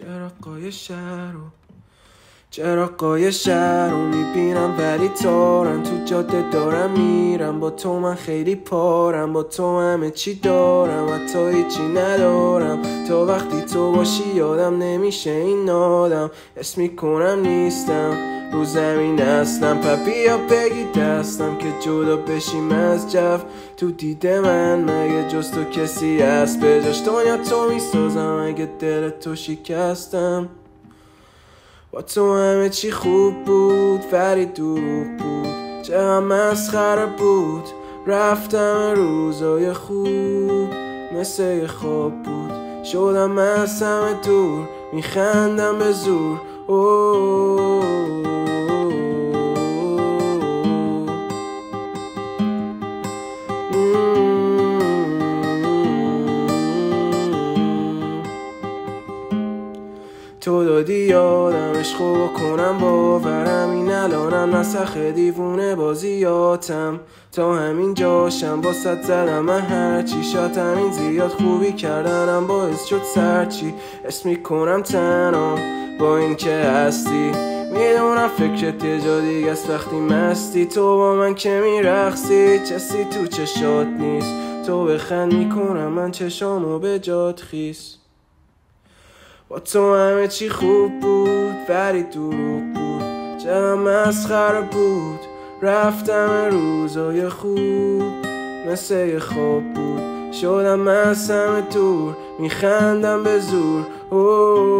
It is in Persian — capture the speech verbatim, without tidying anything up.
چراغای شهر رو چراغای شهر رو میبینم ولی تارم، تو جاده دارم میرم، با تو من خیلی پارم، با تو همه چی دارم حتی هیچی ندارم. تا وقتی تو باشی یادم نمیشه این آدم، اسم میکنم نیستم رو زمین اصلا. پپیا بگی دستم که جدا بشیم از جو، تو دید من مگه جز تو کسی هست به جاش دنیا تو میسازم اگه دل تو شکستم. با تو همه چی خوب بود ولی دروغ بود، چقدر مسخره بود رفتم روزای خوب مثل یه خواب بود، شدم از همه دور میخندم به زور. اوه تو دادی یادم عشقو بکنم باورم، این الانم نسخ دیوونه بازیاتم، تا همین جاشم با صد زدم من هرچی، شاید همین زیاد خوبی کردنم باعث شد سرچی. اسم میکنم تنام با این که هستی، میدونم فکرت یه جا دیگه است وقتی مستی، تو با من که میرقصی چسی تو چشات نیست، تو بخند میکنم من چشامو به جات خیس. با تو همه چی خوب بود ولی دروغ بود، چقدر مسخره بود رفتم روزای خوب مثل یه خواب بود، شدم از همه دور میخندم به زور. اوه